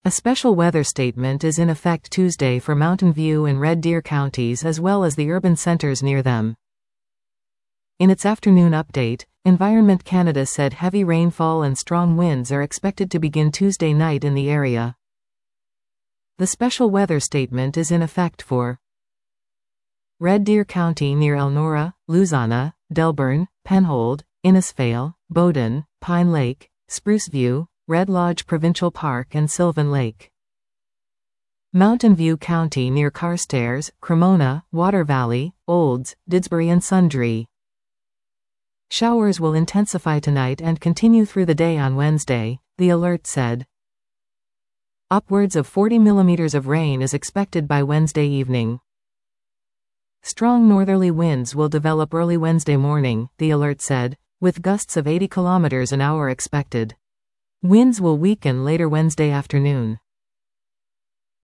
A special weather statement is in effect Tuesday for Mountain View and Red Deer counties as well as the urban centers near them. In its afternoon update, Environment Canada said heavy rainfall and strong winds are expected to begin Tuesday night in the area. The special weather statement is in effect for Red Deer County near Elnora, Luzana, Delburn, Penhold, Innisfail, Bowden, Pine Lake, Spruce View, Red Lodge Provincial Park and Sylvan Lake. Mountain View County near Carstairs, Cremona, Water Valley, Olds, Didsbury and Sundre. Showers will intensify tonight and continue through the day on Wednesday, the alert said. Upwards of 40 millimeters of rain is expected by Wednesday evening. Strong northerly winds will develop early Wednesday morning, the alert said, with gusts of 80 kilometers an hour expected. Winds will weaken later Wednesday afternoon.